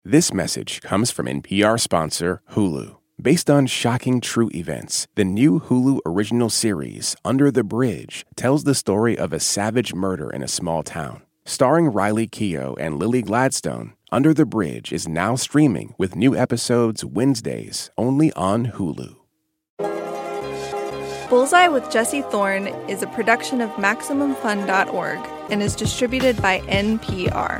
This message comes from NPR sponsor Hulu. Based on shocking true events, the new Hulu original series, Under the Bridge, tells the story of a savage murder in a small town. Starring Riley Keough and Lily Gladstone, Under the Bridge is now streaming with new episodes Wednesdays only on Hulu. Bullseye with Jesse Thorne is a production of MaximumFun.org and is distributed by NPR.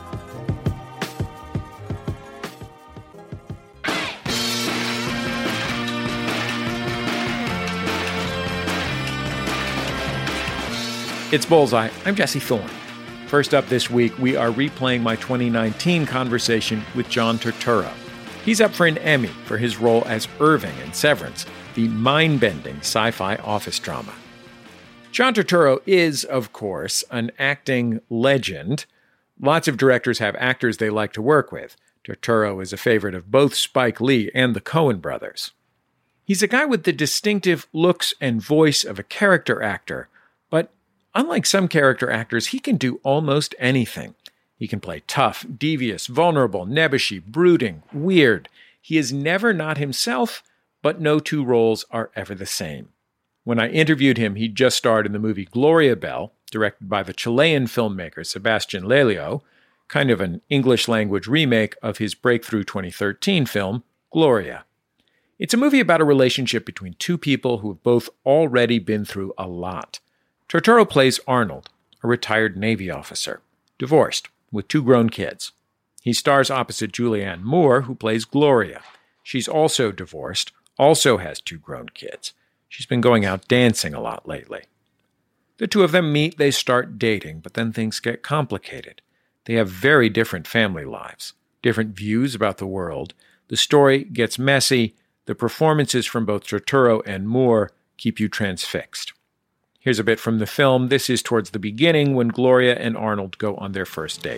It's Bullseye. I'm Jesse Thorne. First up this week, we are replaying my 2019 conversation with John Turturro. He's up for an Emmy for his role as Irving in Severance, the mind-bending sci-fi office drama. John Turturro is, of course, an acting legend. Lots of directors have actors they like to work with. Turturro is a favorite of both Spike Lee and the Coen brothers. He's a guy with the distinctive looks and voice of a character actor, but unlike some character actors, he can do almost anything. He can play tough, devious, vulnerable, nebbishy, brooding, weird. He is never not himself, but no two roles are ever the same. When I interviewed him, he just starred in the movie Gloria Bell, directed by the Chilean filmmaker Sebastián Lelio, kind of an English-language remake of his breakthrough 2013 film, Gloria. It's a movie about a relationship between two people who have both already been through a lot. Turturro plays Arnold, a retired Navy officer, divorced, with 2 grown kids. He stars opposite Julianne Moore, who plays Gloria. She's also divorced, also has 2 grown kids. She's been going out dancing a lot lately. The two of them meet, they start dating, but then things get complicated. They have very different family lives, different views about the world. The story gets messy. The performances from both Turturro and Moore keep you transfixed. Here's a bit from the film. This is towards the beginning when Gloria and Arnold go on their first date.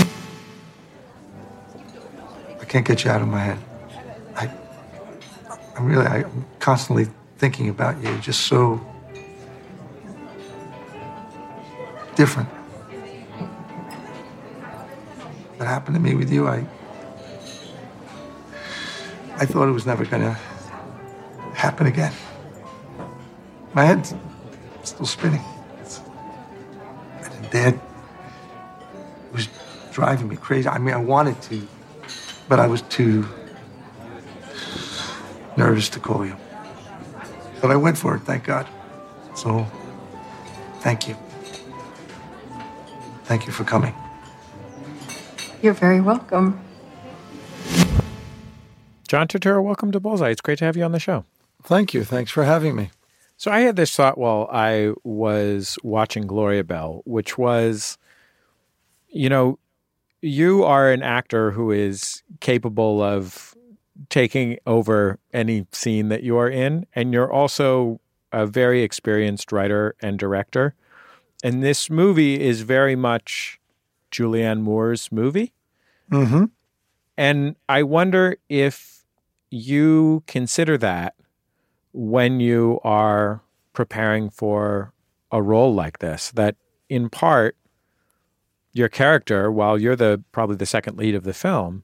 I can't get you out of my head. I'm constantly thinking about you. Just so different. What happened to me with you, I thought it was never gonna happen again. My head's still spinning. And Dad was driving me crazy. I mean, I wanted to, but I was too nervous to call you. But I went for it, thank God. So, thank you. Thank you for coming. You're very welcome. John Turturro, welcome to Bullseye. It's great to have you on the show. Thank you. Thanks for having me. So I had this thought while I was watching Gloria Bell, which was, you are an actor who is capable of taking over any scene that you are in, and you're also a very experienced writer and director. And this movie is very much Julianne Moore's movie. Mm-hmm. And I wonder if you consider that when you are preparing for a role like this, that in part, your character, while you're probably the second lead of the film,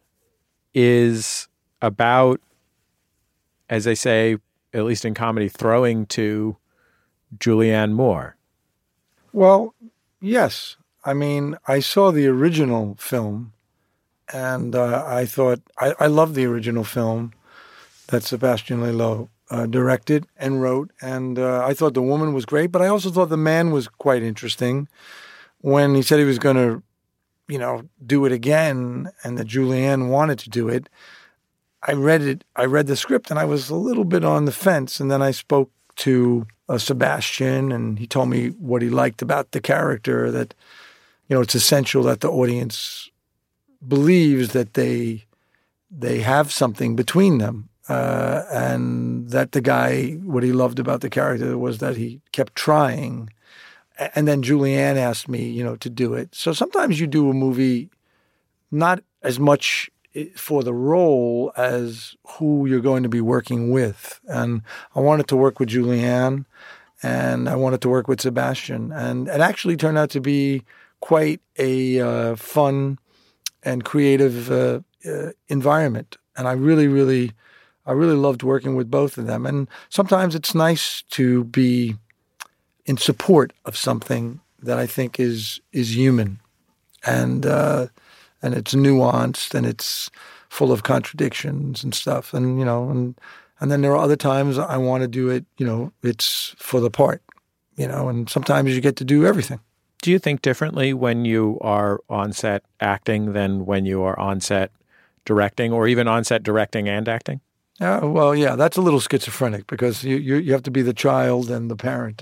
is about, as they say, at least in comedy, throwing to Julianne Moore. Well, yes. I mean, I saw the original film, and I thought, I loved the original film that Sebastián Lelio directed and wrote, and I thought the woman was great, but I also thought the man was quite interesting. When he said he was going to, do it again, and that Julianne wanted to do it, I read the script, and I was a little bit on the fence, and then I spoke to Sebastian, and he told me what he liked about the character, that, it's essential that the audience believes that they have something between them. And that the guy, what he loved about the character was that he kept trying. And then Julianne asked me, to do it. So sometimes you do a movie not as much for the role as who you're going to be working with. And I wanted to work with Julianne, and I wanted to work with Sebastian. And it actually turned out to be quite a fun and creative environment. And I really loved working with both of them. And sometimes it's nice to be in support of something that I think is human, and it's nuanced and it's full of contradictions and stuff. And and then there are other times I want to do it. It's for the part. And sometimes you get to do everything. Do you think differently when you are on set acting than when you are on set directing, or even on set directing and acting? Well, yeah, that's a little schizophrenic because you have to be the child and the parent,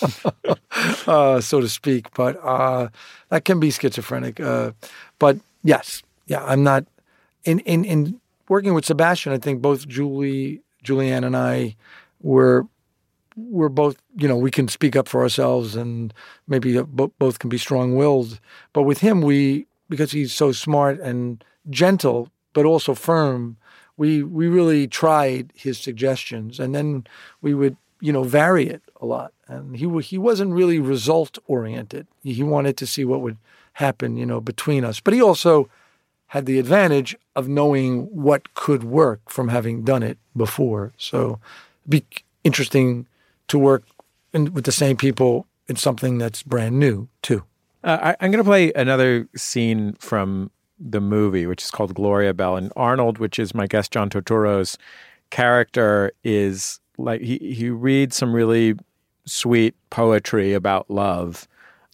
so to speak. But that can be schizophrenic. But yes, yeah, I'm not in working with Sebastian. I think both Julianne and I were both, we can speak up for ourselves and maybe both can be strong-willed. But with him, because he's so smart and gentle, but also firm, we really tried his suggestions, and then we would, vary it a lot. And he wasn't really result-oriented. He wanted to see what would happen, between us. But he also had the advantage of knowing what could work from having done it before. So it'd be interesting to work with the same people in something that's brand new, too. I'm going to play another scene from the movie, which is called Gloria Bell. And Arnold, which is my guest John Turturro's character, is like he reads some really sweet poetry about love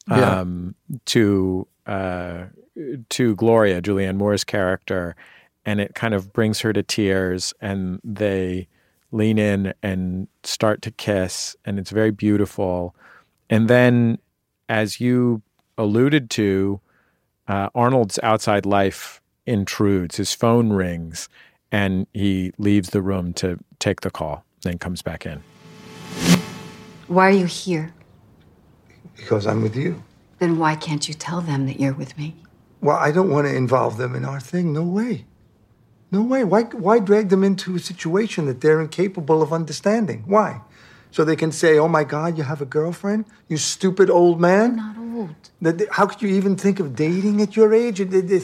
to Gloria, Julianne Moore's character, and it kind of brings her to tears, and they lean in and start to kiss, and it's very beautiful. And then, as you alluded to, Arnold's outside life intrudes. His phone rings, and he leaves the room to take the call, then comes back in. Why are you here? Because I'm with you. Then why can't you tell them that you're with me? Well, I don't want to involve them in our thing. No way. No way. Why drag them into a situation that they're incapable of understanding? Why? So they can say, oh, my God, you have a girlfriend? You stupid old man? I'm not old. How could you even think of dating at your age?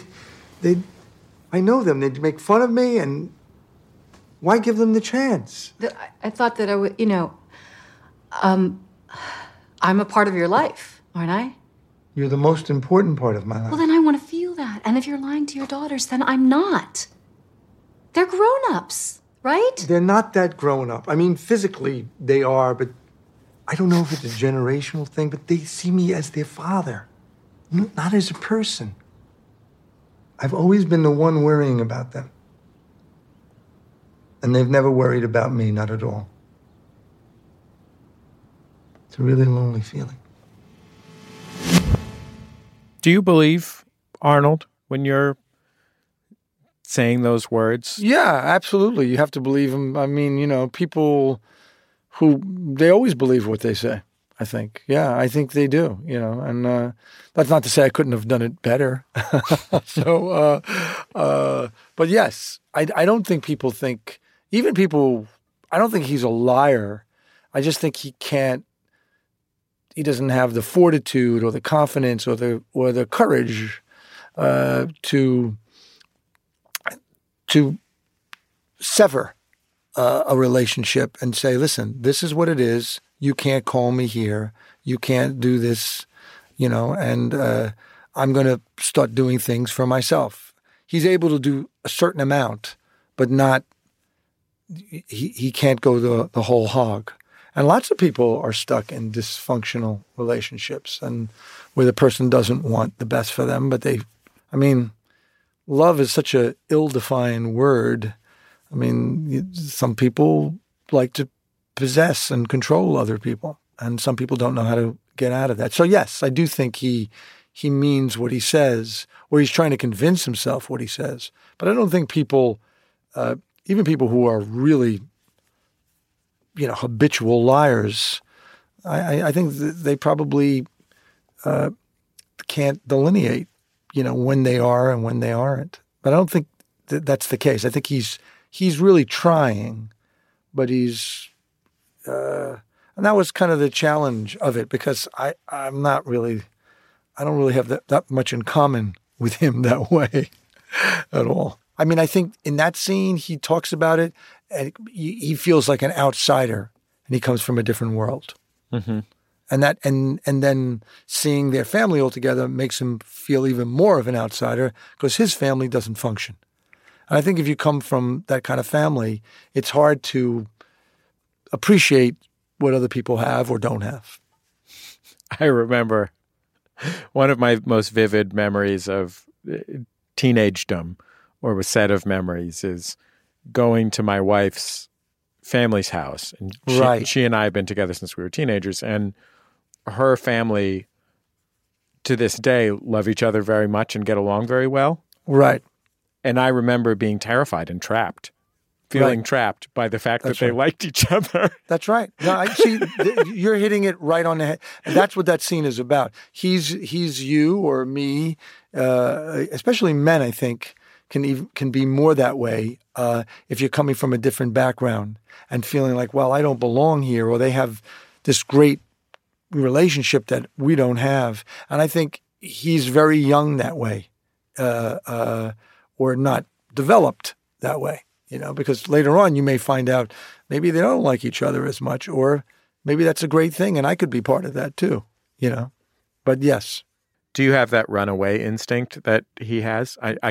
I know them. They'd make fun of me, and why give them the chance? I thought that I would, I'm a part of your life, aren't I? You're the most important part of my life. Well, then I want to feel that. And if you're lying to your daughters, then I'm not. They're grown-ups, right? They're not that grown up. I mean, physically they are, but I don't know if it's a generational thing, but they see me as their father, not as a person. I've always been the one worrying about them. And they've never worried about me, not at all. It's a really lonely feeling. Do you believe, Arnold, when you're saying those words? Yeah, absolutely. You have to believe them. I mean, people they always believe what they say, I think. Yeah, I think they do, and that's not to say I couldn't have done it better. So, but yes, I don't think people think, even people, I don't think he's a liar. I just think he doesn't have the fortitude or the confidence or the courage to sever a relationship and say, listen, this is what it is. You can't call me here. You can't do this, and I'm going to start doing things for myself. He's able to do a certain amount, but not, he can't go the whole hog. And lots of people are stuck in dysfunctional relationships and where the person doesn't want the best for them, but love is such a ill-defined word. I mean, some people like to possess and control other people, and some people don't know how to get out of that. So yes, I do think he means what he says, or he's trying to convince himself what he says. But I don't think people, even people who are really, habitual liars, I think they probably can't delineate, when they are and when they aren't. But I don't think that's the case. I think he's really trying, but he's, and that was kind of the challenge of it, because I don't really have that much in common with him that way. at all. I mean, I think in that scene, he talks about it, and he feels like an outsider, and he comes from a different world. Mm-hmm. And then seeing their family all together makes him feel even more of an outsider because his family doesn't function. And I think if you come from that kind of family, it's hard to appreciate what other people have or don't have. I remember one of my most vivid memories of teenagedom, or a set of memories, is going to my wife's family's house. And she and I have been together since we were teenagers, and her family to this day love each other very much and get along very well. Right. And I remember being terrified and trapped, feeling trapped by the fact that they liked each other. That's right. No, I see. You're hitting it right on the head. And that's what that scene is about. He's you or me, especially men, I think, can be more that way if you're coming from a different background and feeling like, well, I don't belong here, or they have this great relationship that we don't have. And I think he's very young that way, or not developed that way, because later on you may find out maybe they don't like each other as much, or maybe that's a great thing and I could be part of that too, But yes. Do you have that runaway instinct that he has? I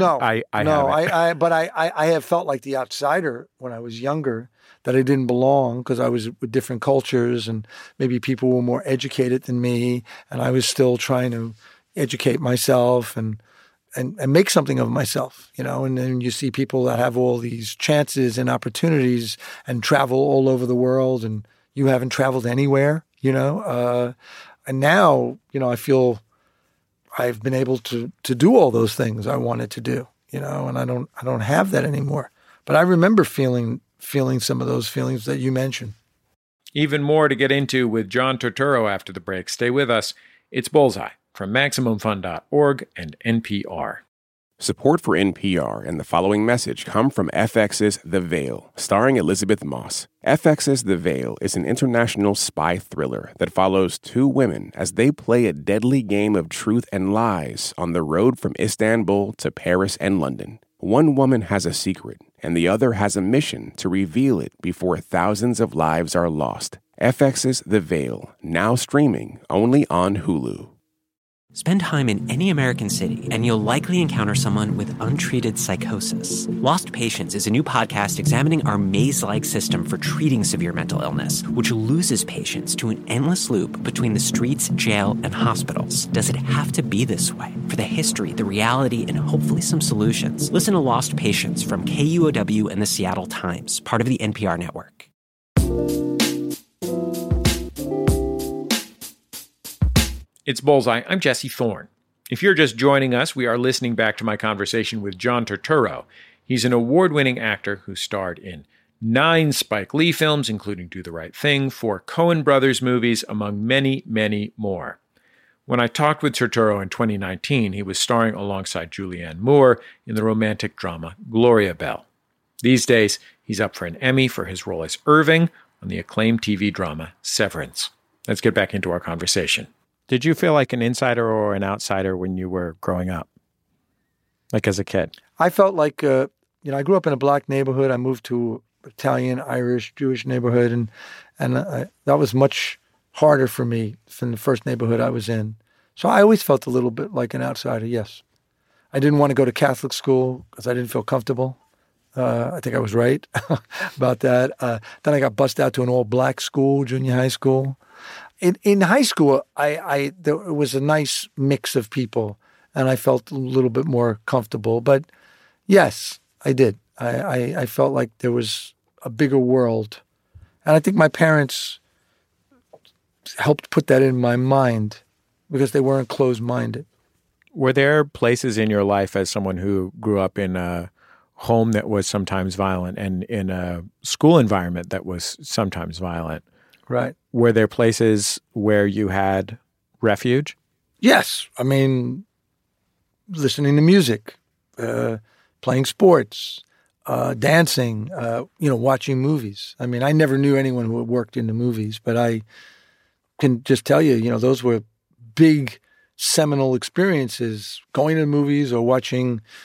have felt like the outsider when I was younger, that I didn't belong because I was with different cultures and maybe people were more educated than me, and I was still trying to educate myself and make something of myself, and then you see people that have all these chances and opportunities and travel all over the world, and you haven't traveled anywhere, and now, I feel I've been able to do all those things I wanted to do, and I don't have that anymore. But I remember feeling some of those feelings that you mentioned. Even more to get into with John Turturro after the break. Stay with us. It's Bullseye from MaximumFun.org and NPR. Support for NPR and the following message come from FX's The Veil, starring Elizabeth Moss. FX's The Veil is an international spy thriller that follows two women as they play a deadly game of truth and lies on the road from Istanbul to Paris and London. One woman has a secret, and the other has a mission to reveal it before thousands of lives are lost. FX's The Veil, now streaming only on Hulu. Spend time in any American city, and you'll likely encounter someone with untreated psychosis. Lost Patients is a new podcast examining our maze-like system for treating severe mental illness, which loses patients to an endless loop between the streets, jail, and hospitals. Does it have to be this way? For the history, the reality, and hopefully some solutions, listen to Lost Patients from KUOW and the Seattle Times, part of the NPR network. It's Bullseye. I'm Jesse Thorne. If you're just joining us, we are listening back to my conversation with John Turturro. He's an award-winning actor who starred in 9 Spike Lee films, including Do the Right Thing, 4 Coen Brothers movies, among many, many more. When I talked with Turturro in 2019, he was starring alongside Julianne Moore in the romantic drama Gloria Bell. These days, he's up for an Emmy for his role as Irving on the acclaimed TV drama Severance. Let's get back into our conversation. Did you feel like an insider or an outsider when you were growing up, like as a kid? I felt like, I grew up in a black neighborhood. I moved to Italian, Irish, Jewish neighborhood, and that was much harder for me than the first neighborhood I was in. So I always felt a little bit like an outsider, yes. I didn't want to go to Catholic school because I didn't feel comfortable. I think I was right about that. Then I got bussed out to an all-black school, junior high school. In high school, there was a nice mix of people, and I felt a little bit more comfortable. But yes, I did. I felt like there was a bigger world. And I think my parents helped put that in my mind because they weren't closed-minded. Were there places in your life as someone who grew up in a home that was sometimes violent and in a school environment that was sometimes violent? Right. Were there places where you had refuge? Yes. I mean, listening to music, playing sports, dancing, watching movies. I mean, I never knew anyone who worked in the movies, but I can just tell you, those were big seminal experiences, going to movies or watching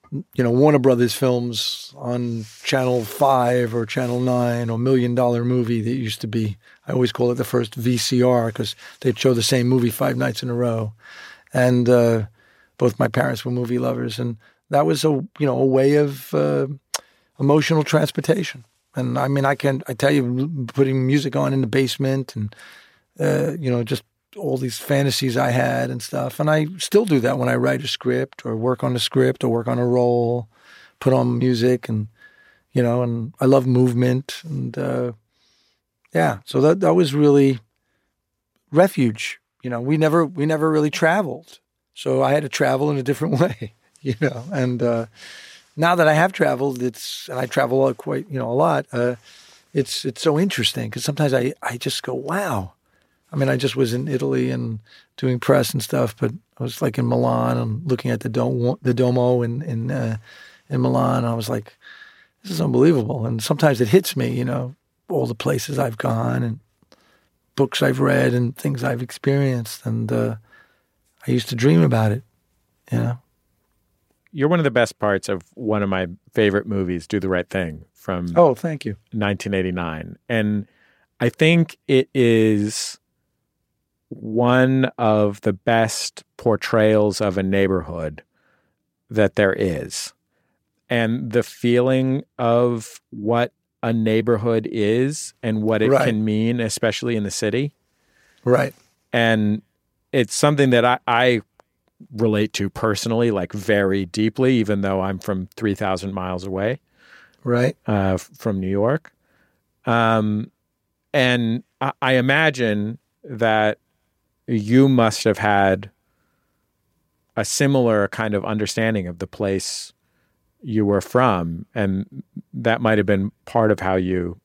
Warner Brothers films on Channel 5 or Channel 9 or $1 Million Movie that used to be, I always call it the first VCR because they'd show the same movie 5 nights in a row. And both my parents were movie lovers. And that was a way of emotional transportation. And I mean, I tell you, putting music on in the basement and, just all these fantasies I had and stuff. And I still do that when I write a script or work on a script or work on a role, put on music and I love movement. And so that was really refuge. We never really traveled. So I had to travel in a different way, and now that I have traveled, and I travel quite, a lot. It's so interesting because sometimes I just go, wow. I mean, I just was in Italy and doing press and stuff, but I was like in Milan and looking at the Duomo in Milan. And I was like, this is unbelievable. And sometimes it hits me, all the places I've gone and books I've read and things I've experienced. And I used to dream about it, You're one of the best parts of one of my favorite movies, Do the Right Thing, from thank you. 1989. And I think it is one of the best portrayals of a neighborhood that there is. And the feeling of what a neighborhood is and what it can mean, especially in the city. Right. And it's something that I relate to personally, like very deeply, even though I'm from 3,000 miles away. Right. From New York. And I imagine that you must have had a similar kind of understanding of the place you were from, and that might have been part of how you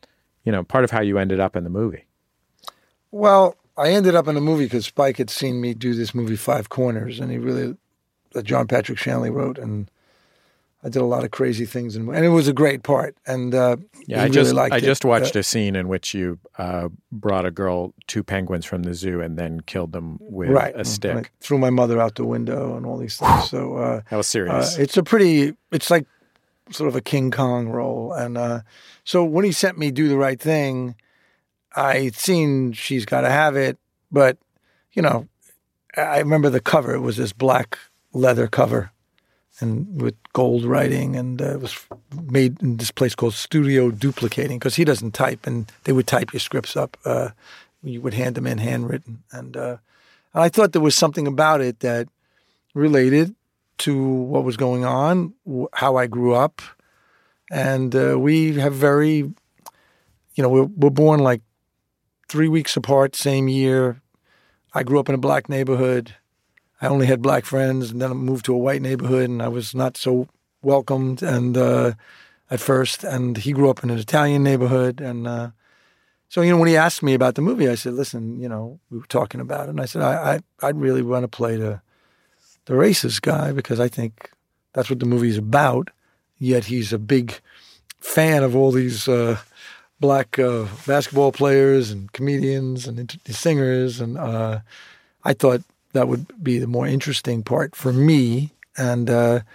ended up in the movie. Well, I ended up in the movie because Spike had seen me do this movie, Five Corners, and that John Patrick Shanley wrote, and I did a lot of crazy things, and it was a great part. And I just watched a scene in which you brought a girl 2 penguins from the zoo and then killed them with a stick. I threw my mother out the window and all these things. So that was serious. It's like sort of a King Kong role. And so when he sent me Do the Right Thing, I'd seen She's Gotta Have It, but I remember the cover. It was this black leather cover. And with gold writing, and it was made in this place called Studio Duplicating because he doesn't type, and they would type your scripts up. You would hand them in handwritten, and I thought there was something about it that related to what was going on, how I grew up, and we have we're born like 3 weeks apart, same year. I grew up in a black neighborhood. I only had black friends, and then I moved to a white neighborhood, and I was not so welcomed and at first. And he grew up in an Italian neighborhood. And so, when he asked me about the movie, I said, listen, we were talking about it. And I said, I'd really want to play the racist guy because I think that's what the movie is about. Yet he's a big fan of all these black basketball players and comedians and singers. And I thought that would be the more interesting part for me. And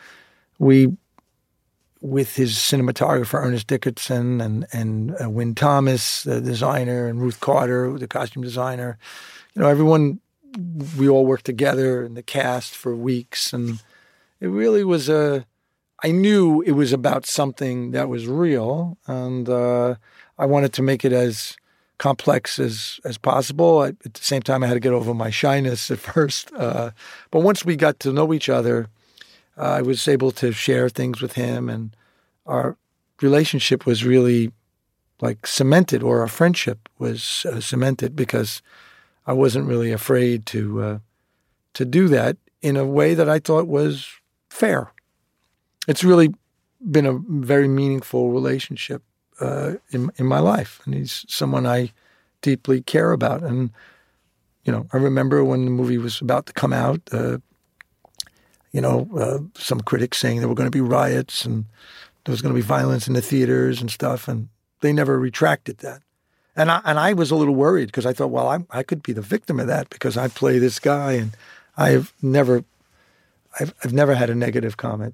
with his cinematographer, Ernest Dickerson, and Wynn Thomas, the designer, and Ruth Carter, the costume designer, everyone, we all worked together in the cast for weeks. And it really was I knew it was about something that was real. And I wanted to make it as complex as possible. At the same time, I had to get over my shyness at first. But once we got to know each other, I was able to share things with him, and our relationship was really like cemented, or our friendship was cemented because I wasn't really afraid to do that in a way that I thought was fair. It's really been a very meaningful relationship in my life, and he's someone I deeply care about. And I remember when the movie was about to come out, some critics saying there were going to be riots and there was going to be violence in the theaters and stuff, and they never retracted that. And I was a little worried because I thought, well, I could be the victim of that because I play this guy, and I've never had a negative comment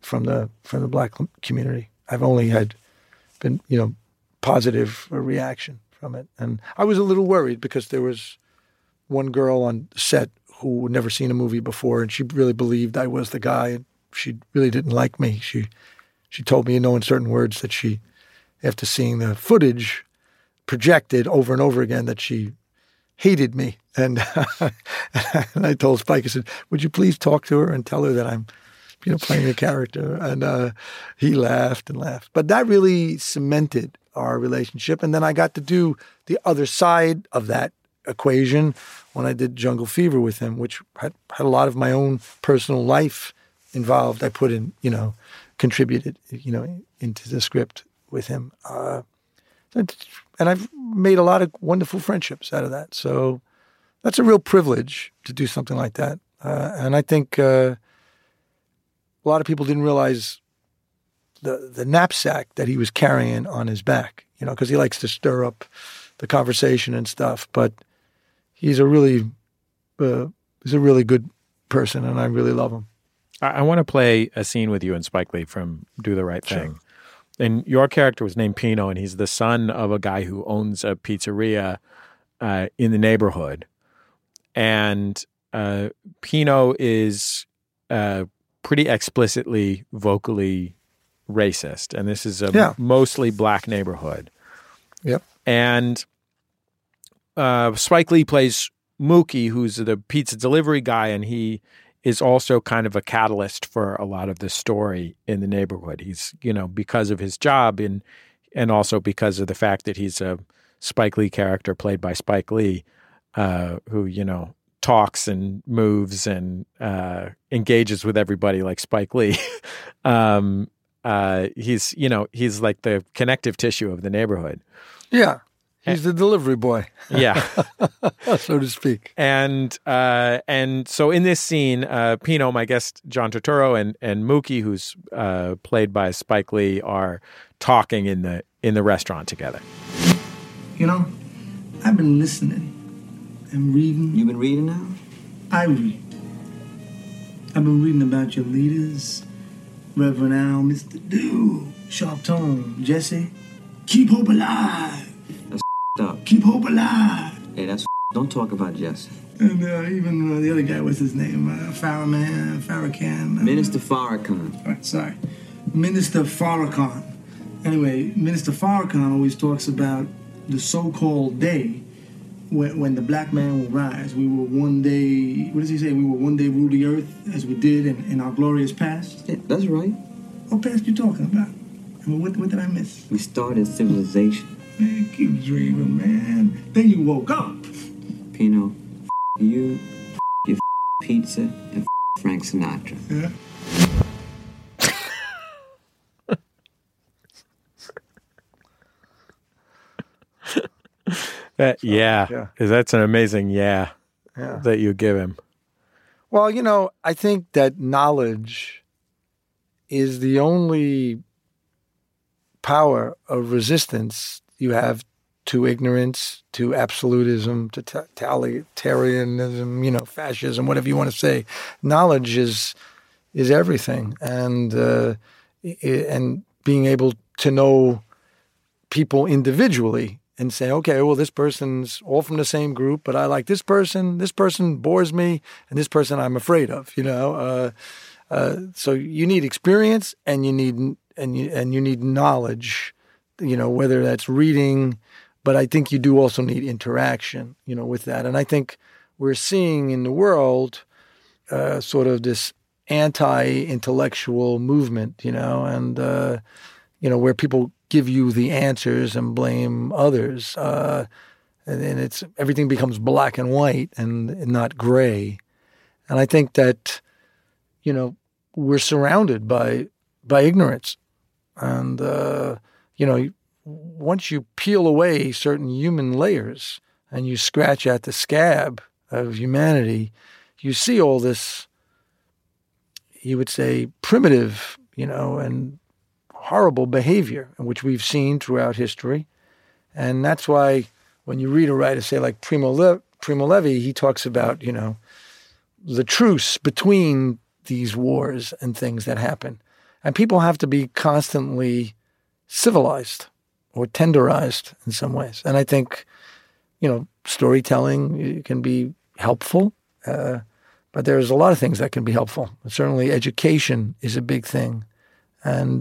from the black community. I've only been positive reaction from it, and I was a little worried because there was one girl on set who had never seen a movie before, and she really believed I was the guy, and she really didn't like me. She told me, in certain words, that she, after seeing the footage projected over and over again, that she hated me. And, and I told Spike, I said, would you please talk to her and tell her that I'm, playing a character? And he laughed and laughed. But that really cemented our relationship. And then I got to do the other side of that equation when I did Jungle Fever with him, which had a lot of my own personal life involved. I put in, contributed, into the script with him. And I've made a lot of wonderful friendships out of that. So that's a real privilege to do something like that. And I think a lot of people didn't realize the knapsack that he was carrying on his back, because he likes to stir up the conversation and stuff. But he's a really good person, and I really love him. I want to play a scene with you and Spike Lee from Do the Right Thing. Sure. And your character was named Pino, and he's the son of a guy who owns a pizzeria in the neighborhood. And Pino is pretty explicitly vocally racist, and this is a mostly black neighborhood. Yep. And Spike Lee plays Mookie, who's the pizza delivery guy, and he is also kind of a catalyst for a lot of the story in the neighborhood. He's, because of his job and also because of the fact that he's a Spike Lee character played by Spike Lee, who, talks and moves and engages with everybody like Spike Lee. He's like the connective tissue of the neighborhood. Yeah. He's the delivery boy. Yeah. So to speak. And so in this scene, Pino, my guest, John Turturro, and Mookie, who's played by Spike Lee, are talking in the restaurant together. I've been listening and reading. You've been reading now? I read. I've been reading about your leaders, Reverend Al, Mr. Dew, Sharp Tone, Jesse. Keep hope alive. That's up. Keep hope alive. Hey, that's don't talk about Jesse. And even the other guy, what's his name? Farrakhan. Minister Farrakhan. Right, sorry. Minister Farrakhan. Anyway, Minister Farrakhan always talks about the so-called day when the black man will rise. We will one day, what does he say? We will one day rule the earth as we did in our glorious past. Yeah, that's right. What past you talking about? I mean, what did I miss? We started civilization. Man, keep dreaming, man. Then you woke up. Pino, you, your pizza, and Frank Sinatra. Yeah. Yeah. That's an amazing that you give him. Well, I think that knowledge is the only power of resistance you have to ignorance, to absolutism, to totalitarianism, fascism, whatever you want to say. Knowledge is everything, and being able to know people individually and say, okay, well, this person's all from the same group, but I like this person bores me, and this person I'm afraid of, so you need experience and you need knowledge, whether that's reading, but I think you do also need interaction, with that. And I think we're seeing in the world sort of this anti-intellectual movement, and where people give you the answers and blame others, and it's everything becomes black and white and not gray. And I think that we're surrounded by ignorance, and once you peel away certain human layers and you scratch at the scab of humanity, you see all this, you would say, primitive, and horrible behavior, which we've seen throughout history. And that's why when you read a writer, say like Primo Levi, he talks about, the truce between these wars and things that happen. And people have to be constantly civilized or tenderized in some ways. And I think, storytelling can be helpful, but there's a lot of things that can be helpful. Certainly education is a big thing. And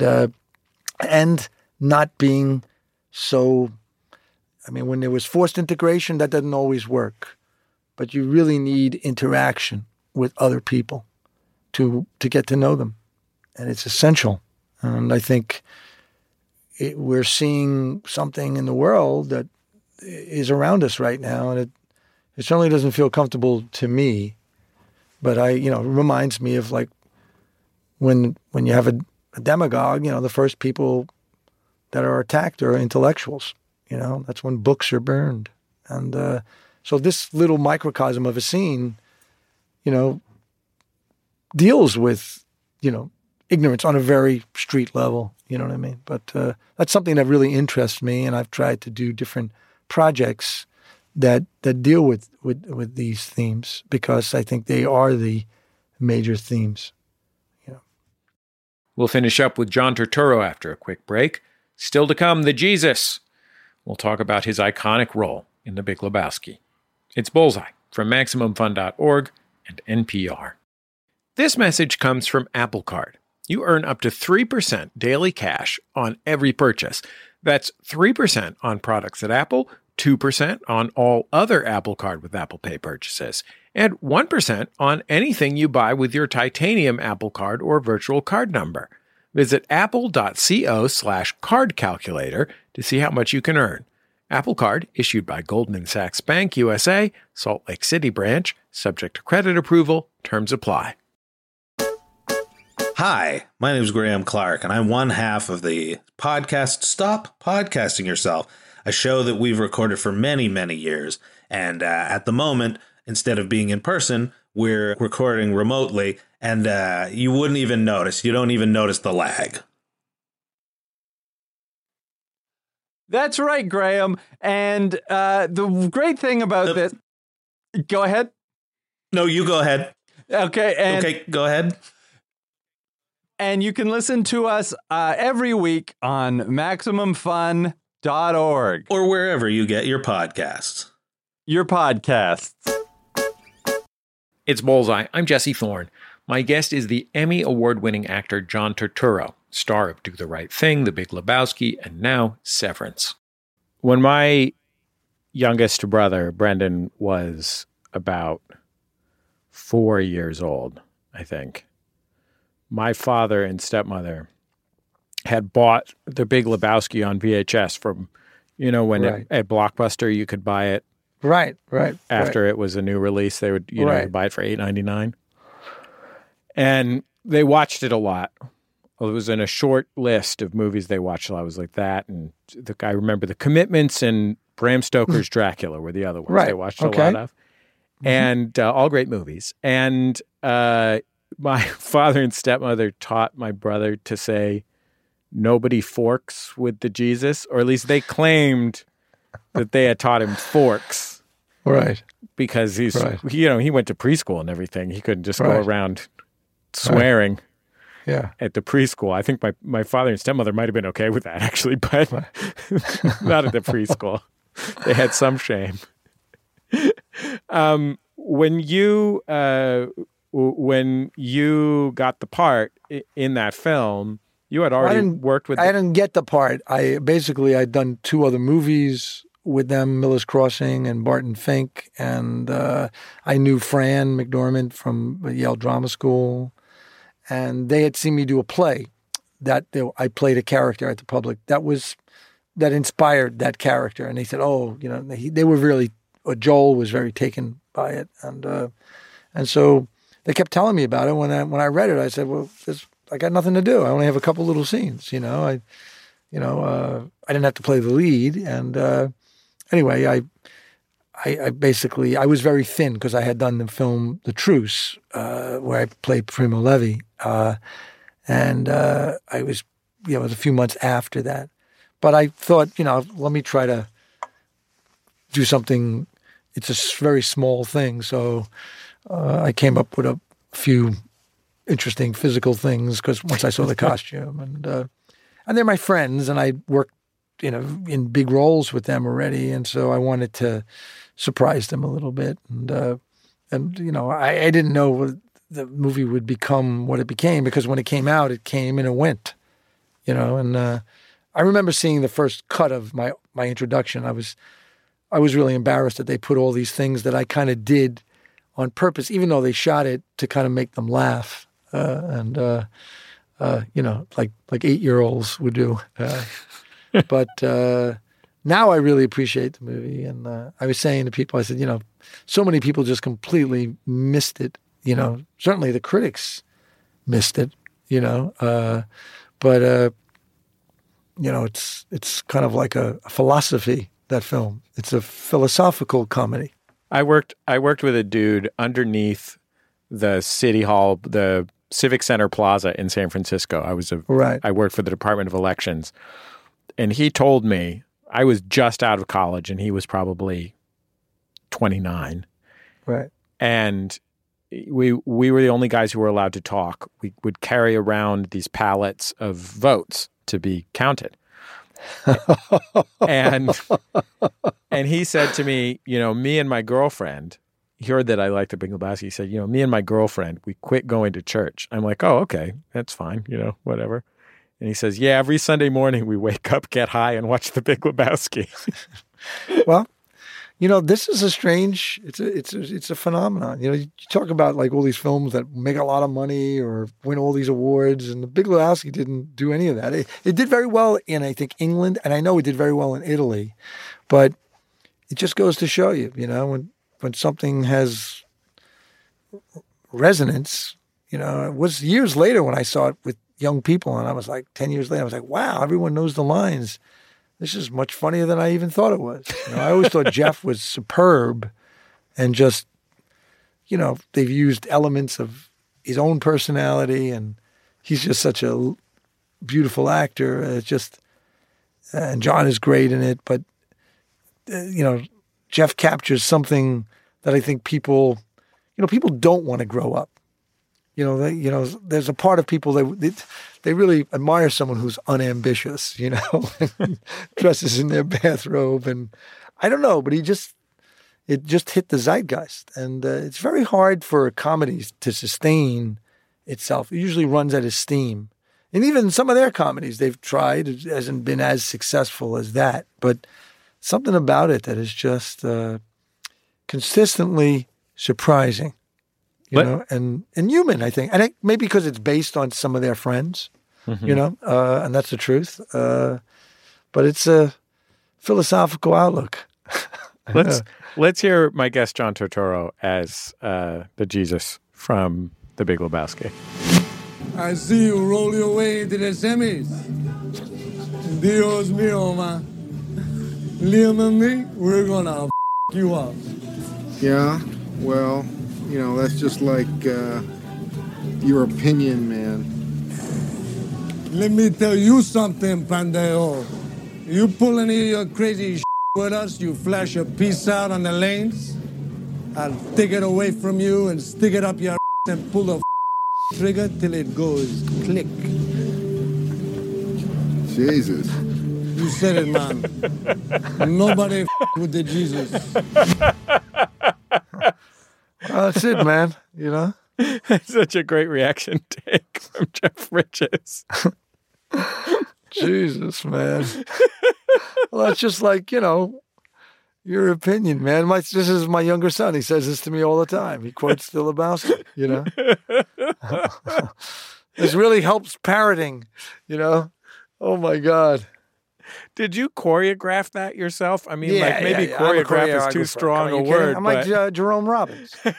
not being so, when there was forced integration, that doesn't always work. But you really need interaction with other people to get to know them. And it's essential. And I think we're seeing something in the world that is around us right now. And it certainly doesn't feel comfortable to me. But it reminds me of like when you have a demagogue, the first people that are attacked are intellectuals. That's when books are burned. And so this little microcosm of a scene, deals with, ignorance on a very street level. You know what I mean? But that's something that really interests me, and I've tried to do different projects that deal with these themes because I think they are the major themes. We'll finish up with John Turturro after a quick break. Still to come, the Jesus. We'll talk about his iconic role in The Big Lebowski. It's Bullseye from MaximumFun.org and NPR. This message comes from Apple Card. You earn up to 3% daily cash on every purchase. That's 3% on products at Apple, 2% on all other Apple Card with Apple Pay purchases, and 1% on anything you buy with your titanium Apple Card or virtual card number. Visit apple.co/card calculator to see how much you can earn. Apple Card issued by Goldman Sachs Bank USA, Salt Lake City branch, subject to credit approval, terms apply. Hi, my name is Graham Clark, and I'm one half of the podcast Stop Podcasting Yourself, a show that we've recorded for many, many years. And at the moment, instead of being in person, we're recording remotely, and you wouldn't even notice. You don't even notice the lag. That's right, Graham. And the great thing about this... Go ahead. No, you go ahead. Okay. Okay, go ahead. And you can listen to us every week on MaximumFun.org. Or wherever you get your podcasts. It's Bullseye. I'm Jesse Thorne. My guest is the Emmy Award-winning actor John Turturro, star of Do the Right Thing, The Big Lebowski, and now Severance. When my youngest brother, Brendan, was about 4 years old, I think, my father and stepmother had bought The Big Lebowski on VHS from, when at Blockbuster you could buy it. Right. After it was a new release, they would, buy it for $8.99. And they watched it a lot. Well, it was in a short list of movies they watched. So I was like that. And I remember The Commitments and Bram Stoker's Dracula were the other ones they watched a lot of. And all great movies. And my father and stepmother taught my brother to say, nobody forks with the Jesus, or at least they claimed that they had taught him forks. Right. Because he went to preschool and everything. He couldn't just go around swearing at the preschool. I think my father and stepmother might have been okay with that, actually, but not at the preschool. They had some shame. When you got the part in that film, you had already worked with... I didn't get the part. I'd done 2 other movies with them, Miller's Crossing and Barton Fink, and I knew Fran McDormand from Yale Drama School, and they had seen me do a play that I played a character at the Public that inspired that character, and they said, they were really... Joel was very taken by it, and so they kept telling me about it. When I read it, I said, "Well, I got nothing to do. I only have a couple little scenes, I didn't have to play the lead." And anyway, I basically was very thin because I had done the film The Truce, where I played Primo Levi, and I was, it was a few months after that. But I thought, let me try to do something. It's a very small thing, so I came up with a few interesting physical things because once I saw the costume, and they're my friends, and I worked, in big roles with them already, and so I wanted to surprise them a little bit, and I didn't know the movie would become what it became because when it came out, it came and it went, and I remember seeing the first cut of my introduction. I was really embarrassed that they put all these things that I kind of did on purpose, even though they shot it to kind of make them laugh, like 8-year-olds would do. But now I really appreciate the movie. And I was saying to people, I said, so many people just completely missed it. Certainly the critics missed it, but it's kind of like a philosophy, that film. It's a philosophical comedy. I worked with a dude underneath the City Hall, the Civic Center Plaza in San Francisco. I worked for the Department of Elections. And he told me, I was just out of college and he was probably 29. Right. And we were the only guys who were allowed to talk. We would carry around these pallets of votes to be counted. and he said to me, me and my girlfriend, he heard that I liked the Big Lebowski. He said, me and my girlfriend, we quit going to church. I'm like, oh, okay, that's fine, whatever. And he says, yeah, every Sunday morning we wake up, get high, and watch the Big Lebowski. Well, this is a strange. It's a phenomenon. You talk about like all these films that make a lot of money or win all these awards, and the Big Lebowski didn't do any of that. It did very well in, I think, England, and I know it did very well in Italy, but it just goes to show you, when something has resonance. It was years later when I saw it with young people, and I was like 10 years later, I was like, wow, everyone knows the lines. This is much funnier than I even thought it was. I always thought Jeff was superb and just, they've used elements of his own personality and he's just such a beautiful actor. And John is great in it, but, Jeff captures something that I think people don't want to grow up. There's a part of people they really admire someone who's unambitious, dresses in their bathrobe, and I don't know, but it just hit the zeitgeist, and it's very hard for comedies to sustain itself. It usually runs out of steam, and even some of their comedies they've tried, it hasn't been as successful as that, but something about it that is just consistently surprising. And human, I think. And maybe because it's based on some of their friends, and that's the truth. But it's a philosophical outlook. Let's hear my guest, John Turturro, as the Jesus from The Big Lebowski. I see you roll your way into the semis. Dios mío, man. Liam and me, we're gonna you up. Yeah, well... that's just like your opinion, man. Let me tell you something, Pandeo. You pull any of your crazy with us, you flash a piece out on the lanes, I'll take it away from you and stick it up your and pull the trigger till it goes click. Jesus. You said it, man. Nobody with the Jesus. That's it, man. Such a great reaction take from Jeff Bridges. Jesus, man. Well, that's just like, your opinion, man. This is my younger son. He says this to me all the time. He quotes the Lebowski, This really helps parroting, Oh, my God. Did you choreograph that yourself? I mean, choreograph is too strong a word. I'm like Jerome Robbins. I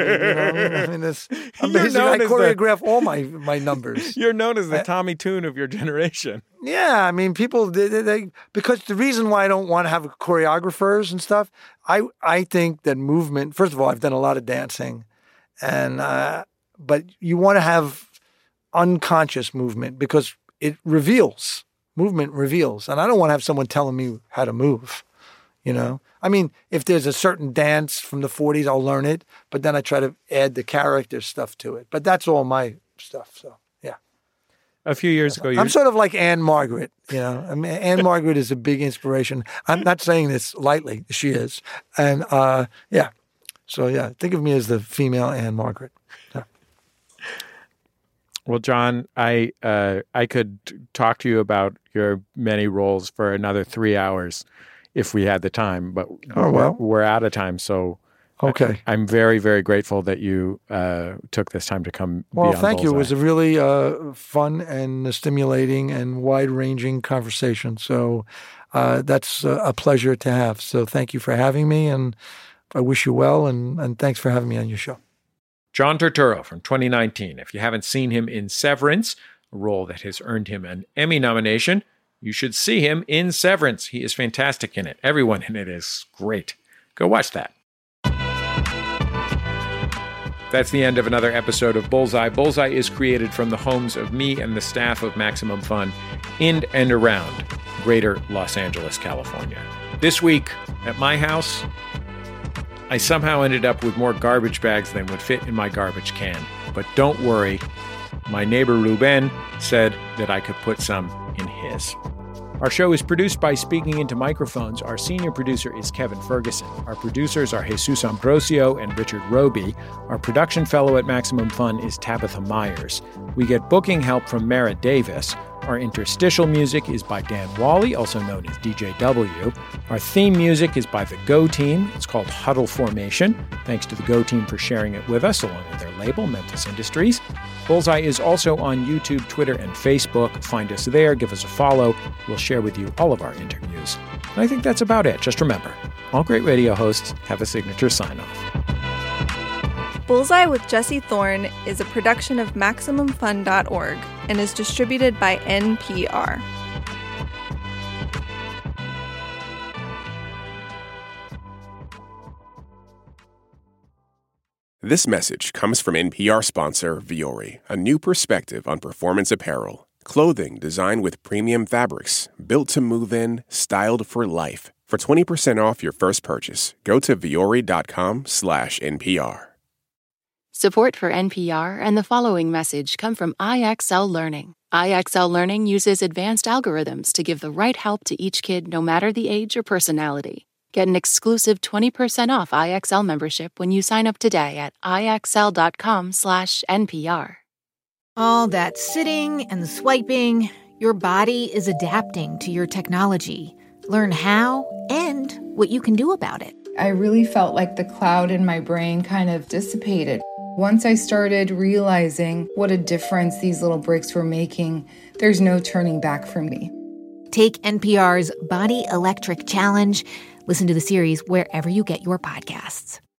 choreograph all my numbers. You're known as the Tommy Tune of your generation. Yeah, I mean, people they because the reason why I don't want to have choreographers and stuff, I think that movement. First of all, I've done a lot of dancing, and but you want to have unconscious movement because it reveals. Movement reveals. And I don't want to have someone telling me how to move, I mean, if there's a certain dance from the 40s, I'll learn it, but then I try to add the character stuff to it. But that's all my stuff. So, yeah. A few years ago, I'm sort of like Anne Margaret. I mean, Anne Margaret is a big inspiration. I'm not saying this lightly. She is. And, yeah. So, yeah, think of me as the female Anne Margaret. Yeah. Well, John, I could talk to you about your many roles for another 3 hours if we had the time, but we're out of time. So okay, I'm very, very grateful that you took this time to come. Well, be on thank you. It Bullseye. was a really fun and stimulating and wide-ranging conversation. So that's a pleasure to have. So thank you for having me, and I wish you well, and thanks for having me on your show. John Turturro from 2019. If you haven't seen him in Severance, a role that has earned him an Emmy nomination, you should see him in Severance. He is fantastic in it. Everyone in it is great. Go watch that. That's the end of another episode of Bullseye. Bullseye is created from the homes of me and the staff of Maximum Fun in and around greater Los Angeles, California. This week, at my house, I somehow ended up with more garbage bags than would fit in my garbage can. But don't worry, my neighbor Ruben said that I could put some in his. Our show is produced by Speaking Into Microphones. Our senior producer is Kevin Ferguson. Our producers are Jesus Ambrosio and Richard Roby. Our production fellow at Maximum Fun is Tabitha Myers. We get booking help from Mara Davis. Our interstitial music is by Dan Wally, also known as DJW. Our theme music is by the Go Team. It's called Huddle Formation. Thanks to the Go Team for sharing it with us, along with their label, Memphis Industries. Bullseye is also on YouTube, Twitter, and Facebook. Find us there. Give us a follow. We'll share with you all of our interviews. And I think that's about it. Just remember, all great radio hosts have a signature sign-off. Bullseye with Jesse Thorne is a production of MaximumFun.org and is distributed by NPR. This message comes from NPR sponsor Vuori, a new perspective on performance apparel. Clothing designed with premium fabrics, built to move in, styled for life. For 20% off your first purchase, go to vuori.com/NPR. Support for NPR and the following message come from IXL Learning. IXL Learning uses advanced algorithms to give the right help to each kid no matter the age or personality. Get an exclusive 20% off IXL membership when you sign up today at IXL.com/NPR. All that sitting and swiping, your body is adapting to your technology. Learn how and what you can do about it. I really felt like the cloud in my brain kind of dissipated. Once I started realizing what a difference these little breaks were making, there's no turning back for me. Take NPR's Body Electric Challenge. Listen to the series wherever you get your podcasts.